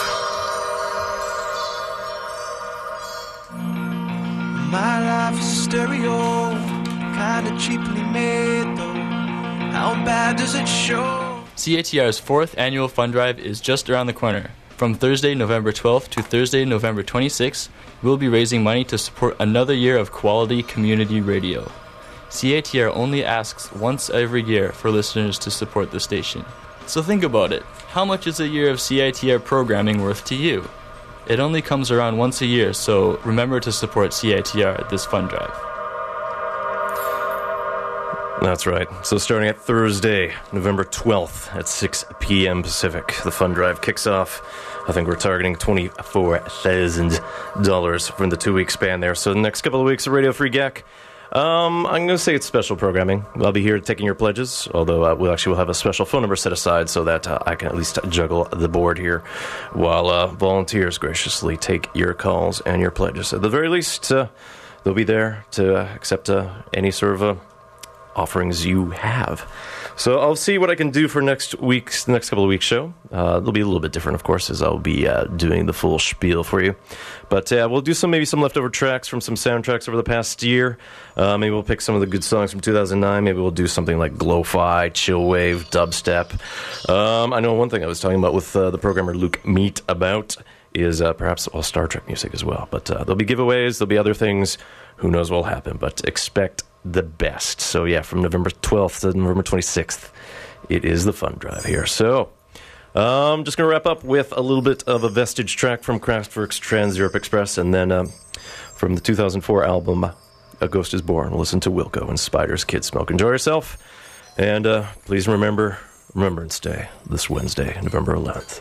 My life is stereo, kinda cheaply made though. How bad does it show? CATR's 4th annual Fund Drive is just around the corner. From Thursday, November 12th to Thursday, November 26th, we'll be raising money to support another year of quality community radio. CATR only asks once every year for listeners to support the station. So think about it. How much is a year of CATR programming worth to you? It only comes around once a year, so remember to support CATR at this Fund Drive. That's right. So starting at Thursday, November 12th at 6 p.m. Pacific, the Fund Drive kicks off. I think we're targeting $24,000 from the 2-week span there. So the next couple of weeks of Radio Free GAC, I'm going to say it's special programming. I'll be here taking your pledges, although we'll have a special phone number set aside so that I can at least juggle the board here while volunteers graciously take your calls and your pledges. At the very least, they'll be there to accept any sort of offerings you have. So I'll see what I can do for the next couple of weeks show. It'll be a little bit different, of course, as I'll be doing the full spiel for you. But we'll do maybe some leftover tracks from some soundtracks over the past year. Maybe we'll pick some of the good songs from 2009. Maybe we'll do something like Glo-Fi, Chillwave, Dubstep. I know one thing I was talking about with the programmer Luke Meat about is perhaps all Star Trek music as well. But there'll be giveaways, there'll be other things. Who knows what will happen, but expect the best. So yeah, from November 12th to November 26th, it is the Fun Drive here. So I'm just going to wrap up with a little bit of a vestige track from Kraftwerk's Trans-Europe Express, and then from the 2004 album A Ghost is Born, we'll listen to Wilco and Spider's Kid Smoke. Enjoy yourself, and please remember Remembrance Day this Wednesday, November 11th.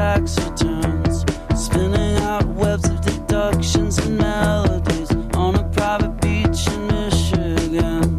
tax returns, spinning out webs of deductions and melodies on a private beach in Michigan.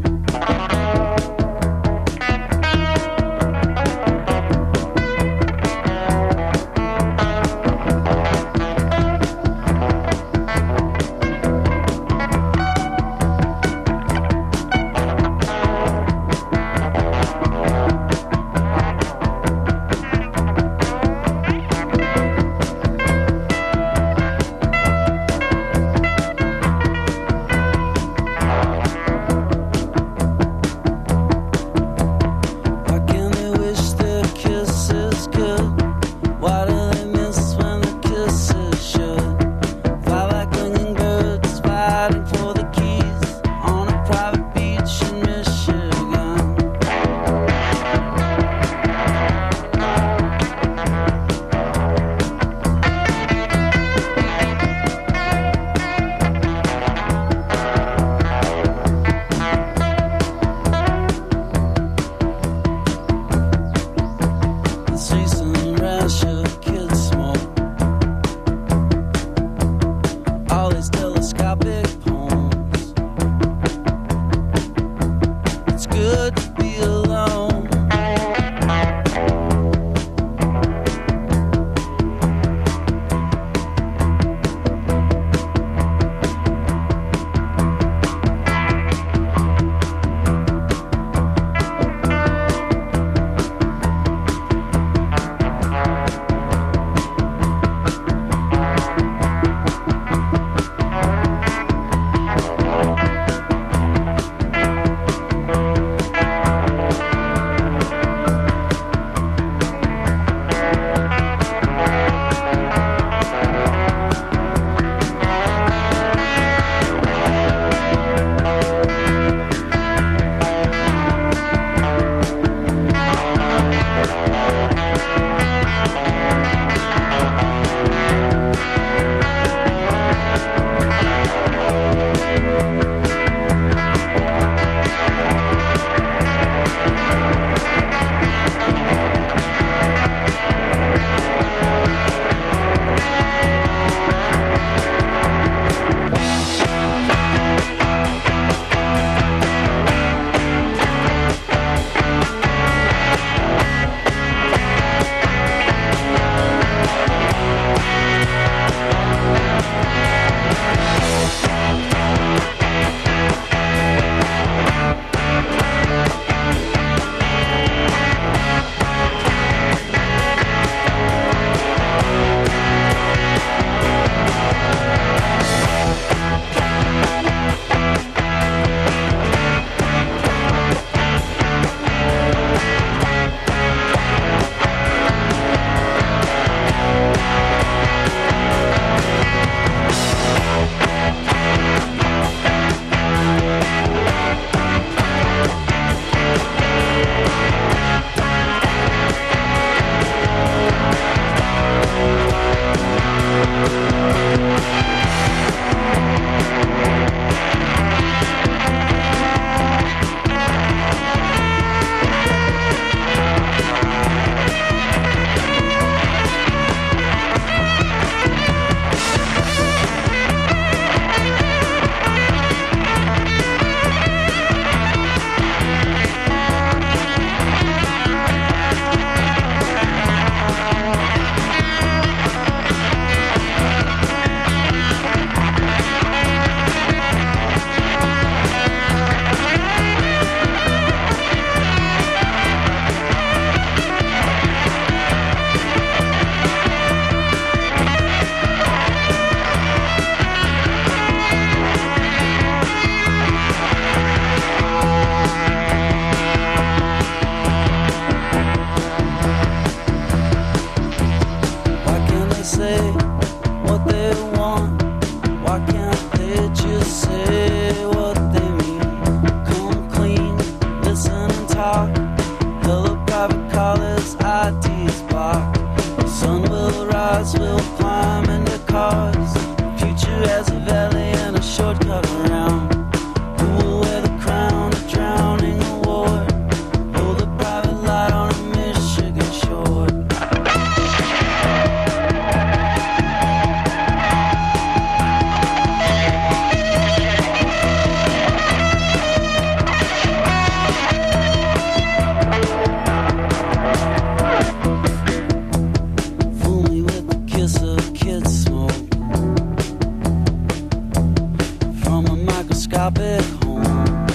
stop at home.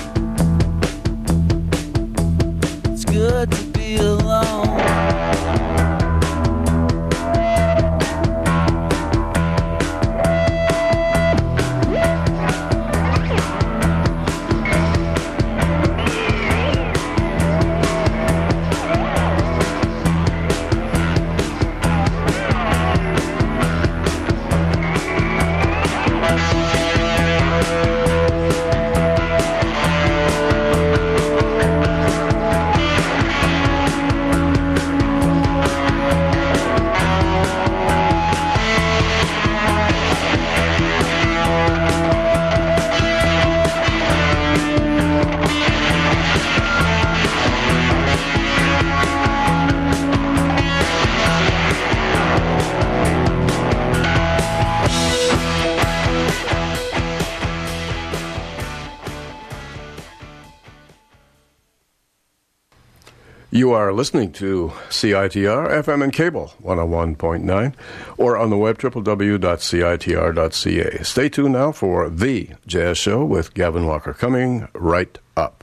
It's good to be alone. You are listening to CITR FM and cable 101.9 or on the web www.citr.ca. Stay tuned now for The Jazz Show with Gavin Walker coming right up.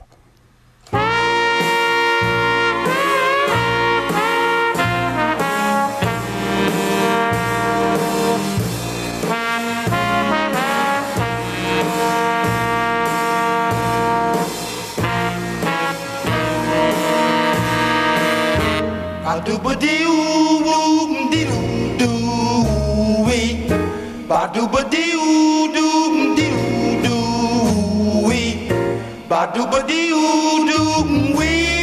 Ba-doo-ba-dee-oo-doo-wee.